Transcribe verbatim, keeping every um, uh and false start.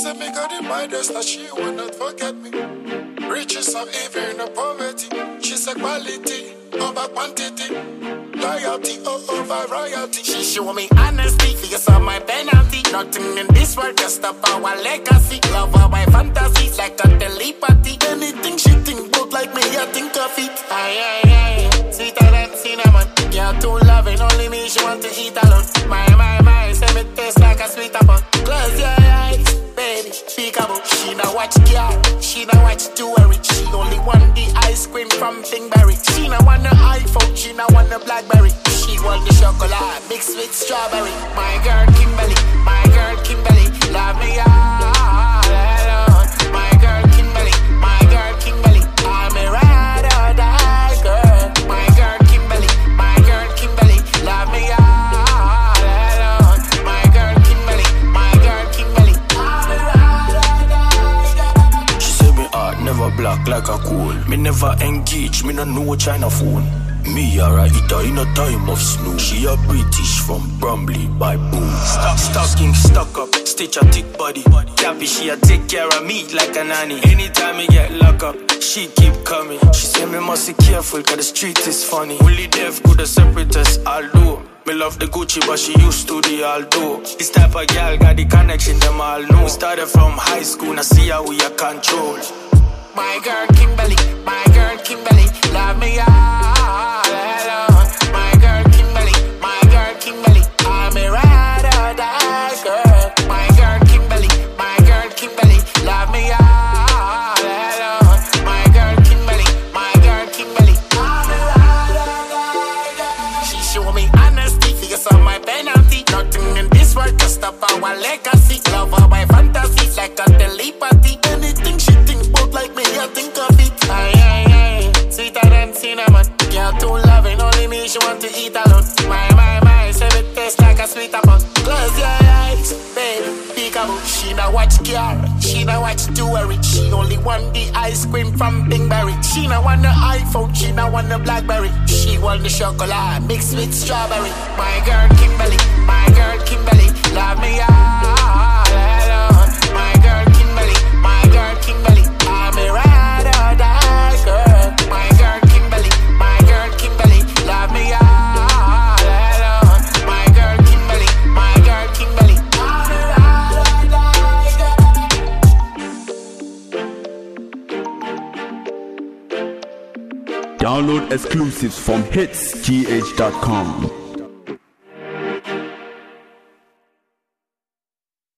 said me got in my dress that she will not forget me. Riches of even no poverty. She said quality over quantity. Loyalty over royalty. She show me honesty, figures on my penalty. Nothing in this world can stop our legacy. Love her by fantasies like a telepathy. Anything she think about like me, I think of it. Aye, aye, aye, sweeter than cinnamon. You're too loving, only me she want to eat alone. My, my, my, say me taste like a sweet apple. Close your eyes, baby, peekaboo. She not watch car, she not watch jewelry. She only want the ice cream from Pinkberry. She not want the iPhone, she not want the Blackberry. She want the chocolate mixed with strawberry. My girl Kimberly, my girl Kimberly, love me all alone. My girl Kimberly, my girl Kimberly, I'm a ride or die girl. My girl Kimberly, my girl Kimberly, love me all alone. My girl Kimberly, my girl Kimberly, I'm a ride or die girl. She say me heart never black like a coal. Me never engage, me no know China phone. Me are a eater in a time of snow. She a British from Bromley by Boom. Stuck, stocking, stuck up, stitch a thick body. Cappy, she a take care of me like a nanny. Anytime me get locked up, she keep coming. She say me must be careful cause the street is funny. Only deaf could separate us, although me love the Gucci but she used to the Aldo. This type of girl got the connection, them all know. Started from high school, now see how we a control. My girl Kimberly, my girl Kimberly, love me all alone. My girl Kimberly, my girl Kimberly, I'm a ride or die girl. My girl Kimberly, my girl Kimberly, love me all alone. My girl Kimberly, my girl Kimberly, I'm a ride or die girl. She show me honesty, figures on my penalty. Nothing in this world can stop our legacy. Love her by fantasies like a telepathy. Anything she think about like me, I think of it. Aye, aye, aye, sweeter than cinnamon. You're too loving, only me she want to eat alone. My, my, my, say me taste like a sweet apple. Close your eyes, baby, peekaboo. She not watch car, she not watch jewelry. She only want the ice cream from Pinkberry. She not want the iPhone, she not want the Blackberry. She want the chocolate mixed with strawberry. My girl Kimberly, my girl Kimberly, love me all alone. My girl Kimberly, my girl Kimberly, I'm a ride or die girl. My girl Kimberly, my girl Kimberly, love me all alone. My girl Kimberly, my girl Kimberly, I'm a ride or die girl. Download exclusives from hits g h dot com.